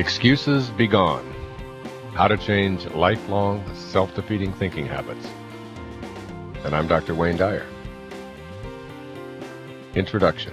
Excuses be gone. How to change lifelong, self-defeating thinking habits. And I'm Dr. Wayne Dyer. Introduction.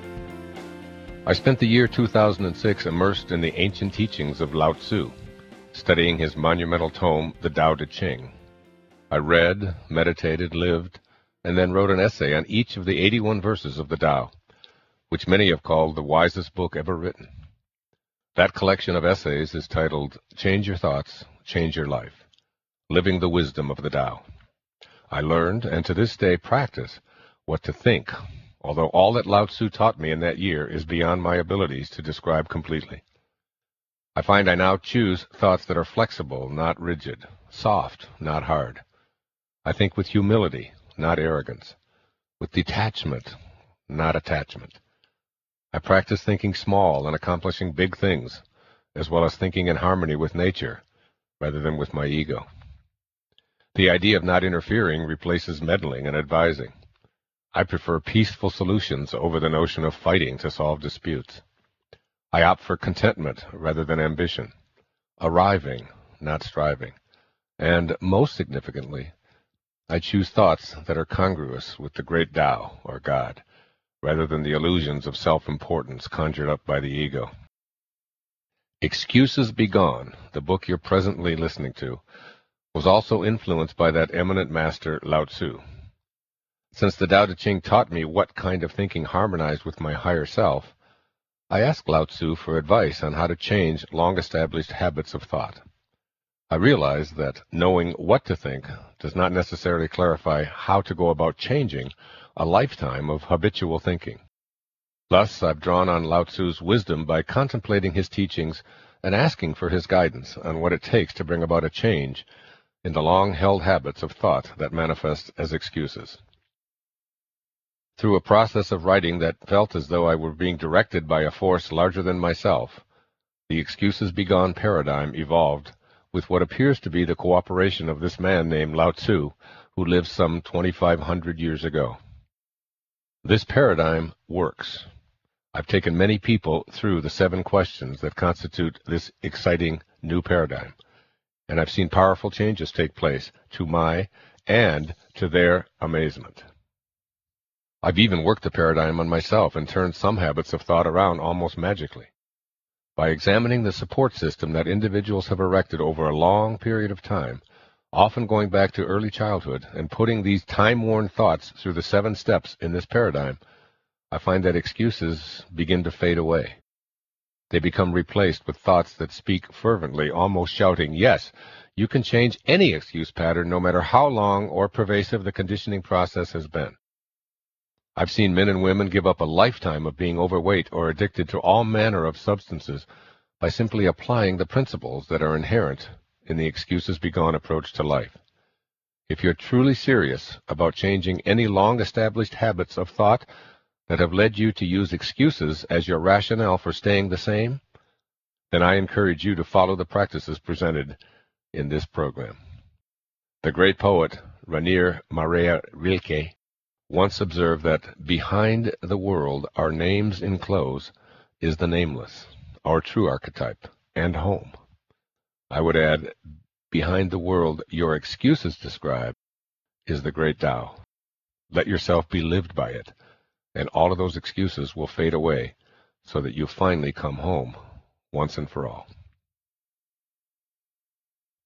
I spent the year 2006 immersed in the ancient teachings of Lao Tzu, studying his monumental tome, The Tao Te Ching. I read, meditated, lived, and then wrote an essay on each of the 81 verses of the Tao, which many have called the wisest book ever written. That collection of essays is titled Change Your Thoughts, Change Your Life, Living the Wisdom of the Tao. I learned, and to this day practice, what to think, although all that Lao Tzu taught me in that year is beyond my abilities to describe completely. I find I now choose thoughts that are flexible, not rigid, soft, not hard. I think with humility, not arrogance, with detachment, not attachment. I practice thinking small and accomplishing big things, as well as thinking in harmony with nature, rather than with my ego. The idea of not interfering replaces meddling and advising. I prefer peaceful solutions over the notion of fighting to solve disputes. I opt for contentment rather than ambition, arriving, not striving. And most significantly, I choose thoughts that are congruous with the great Tao, or God, rather than the illusions of self-importance conjured up by the ego. Excuses Be Gone, the book you're presently listening to, was also influenced by that eminent master Lao Tzu. Since the Tao Te Ching taught me what kind of thinking harmonized with my higher self, I asked Lao Tzu for advice on how to change long-established habits of thought. I realized that knowing what to think does not necessarily clarify how to go about changing a lifetime of habitual thinking. Thus, I've drawn on Lao Tzu's wisdom by contemplating his teachings and asking for his guidance on what it takes to bring about a change in the long-held habits of thought that manifest as excuses. Through a process of writing that felt as though I were being directed by a force larger than myself, the Excuses Be Gone paradigm evolved with what appears to be the cooperation of this man named Lao Tzu, who lived some 2,500 years ago. This paradigm works. I've taken many people through the 7 questions that constitute this exciting new paradigm, and I've seen powerful changes take place to my and to their amazement. I've even worked the paradigm on myself and turned some habits of thought around almost magically. By examining the support system that individuals have erected over a long period of time, often going back to early childhood, and putting these time-worn thoughts through the 7 steps in this paradigm, I find that excuses begin to fade away. They become replaced with thoughts that speak fervently, almost shouting, yes, you can change any excuse pattern no matter how long or pervasive the conditioning process has been. I've seen men and women give up a lifetime of being overweight or addicted to all manner of substances by simply applying the principles that are inherent in the Excuses Be Gone approach to life. If you're truly serious about changing any long-established habits of thought that have led you to use excuses as your rationale for staying the same, then I encourage you to follow the practices presented in this program. The great poet Rainer Maria Rilke once observed that behind the world our names enclose is the nameless, our true archetype, and home. I would add, behind the world your excuses describe is the great Tao. Let yourself be lived by it, and all of those excuses will fade away so that you finally come home once and for all.